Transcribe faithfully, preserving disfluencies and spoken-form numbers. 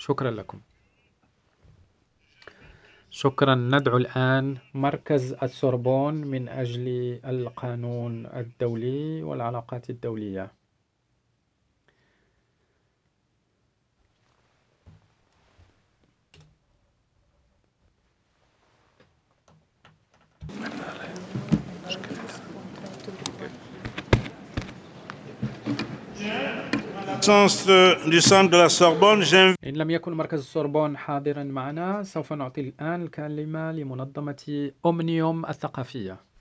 شكرا لكم. شكرا. ندعو الآن مركز السوربون من أجل القانون الدولي والعلاقات الدولية. إن لم يكن مركز السوربون حاضرا معنا، سوف نعطي الآن الكلمة لمنظمة أومنيوم الثقافية.